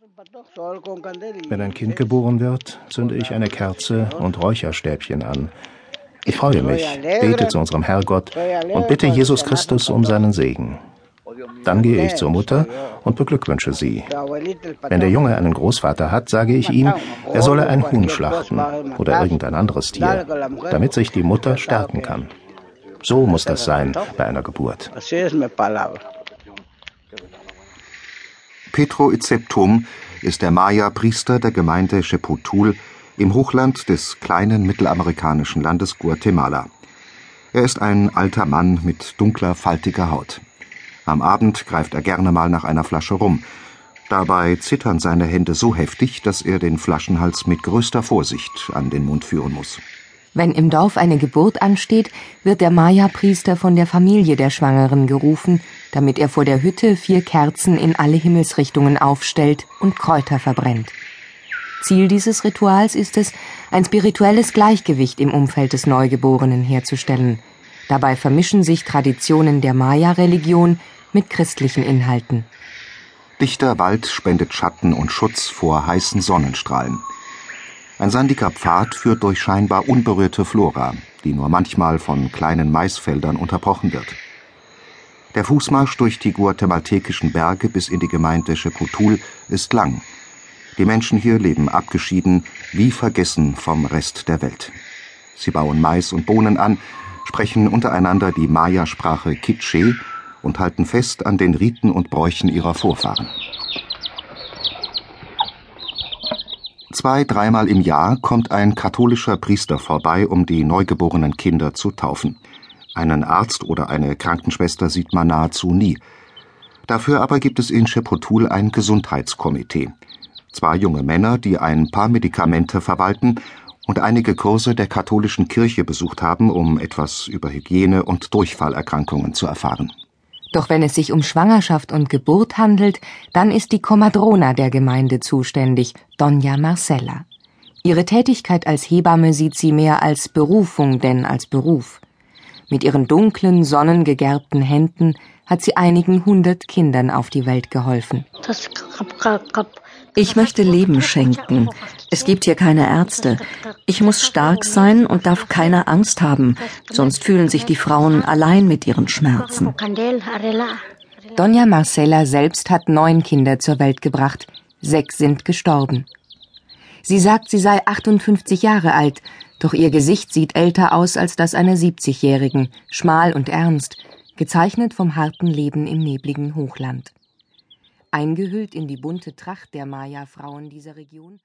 Wenn ein Kind geboren wird, zünde ich eine Kerze und Räucherstäbchen an. Ich freue mich, bete zu unserem Herrgott und bitte Jesus Christus um seinen Segen. Dann gehe ich zur Mutter und beglückwünsche sie. Wenn der Junge einen Großvater hat, sage ich ihm, er solle ein Huhn schlachten oder irgendein anderes Tier, damit sich die Mutter stärken kann. So muss das sein bei einer Geburt. Pedro Itzeptum ist der Maya-Priester der Gemeinde Xepotul im Hochland des kleinen mittelamerikanischen Landes Guatemala. Er ist ein alter Mann mit dunkler, faltiger Haut. Am Abend greift er gerne mal nach einer Flasche Rum. Dabei zittern seine Hände so heftig, dass er den Flaschenhals mit größter Vorsicht an den Mund führen muss. Wenn im Dorf eine Geburt ansteht, wird der Maya-Priester von der Familie der Schwangeren gerufen, damit er vor der Hütte 4 Kerzen in alle Himmelsrichtungen aufstellt und Kräuter verbrennt. Ziel dieses Rituals ist es, ein spirituelles Gleichgewicht im Umfeld des Neugeborenen herzustellen. Dabei vermischen sich Traditionen der Maya-Religion mit christlichen Inhalten. Dichter Wald spendet Schatten und Schutz vor heißen Sonnenstrahlen. Ein sandiger Pfad führt durch scheinbar unberührte Flora, die nur manchmal von kleinen Maisfeldern unterbrochen wird. Der Fußmarsch durch die guatemaltekischen Berge bis in die Gemeinde Xepotul ist lang. Die Menschen hier leben abgeschieden, wie vergessen vom Rest der Welt. Sie bauen Mais und Bohnen an, sprechen untereinander die Maya-Sprache Quiché und halten fest an den Riten und Bräuchen ihrer Vorfahren. 2-3 Mal im Jahr kommt ein katholischer Priester vorbei, um die neugeborenen Kinder zu taufen. Einen Arzt oder eine Krankenschwester sieht man nahezu nie. Dafür aber gibt es in Xepotul ein Gesundheitskomitee. 2 junge Männer, die ein paar Medikamente verwalten und einige Kurse der katholischen Kirche besucht haben, um etwas über Hygiene und Durchfallerkrankungen zu erfahren. Doch wenn es sich um Schwangerschaft und Geburt handelt, dann ist die Comadrona der Gemeinde zuständig, Doña Marcela. Ihre Tätigkeit als Hebamme sieht sie mehr als Berufung denn als Beruf. Mit ihren dunklen, sonnengegerbten Händen hat sie einigen 100 Kindern auf die Welt geholfen. Ich möchte Leben schenken. Es gibt hier keine Ärzte. Ich muss stark sein und darf keine Angst haben, sonst fühlen sich die Frauen allein mit ihren Schmerzen. Doña Marcela selbst hat 9 Kinder zur Welt gebracht. 6 sind gestorben. Sie sagt, sie sei 58 Jahre alt, doch ihr Gesicht sieht älter aus als das einer 70-Jährigen, schmal und ernst, gezeichnet vom harten Leben im nebligen Hochland. Eingehüllt in die bunte Tracht der Maya-Frauen dieser Region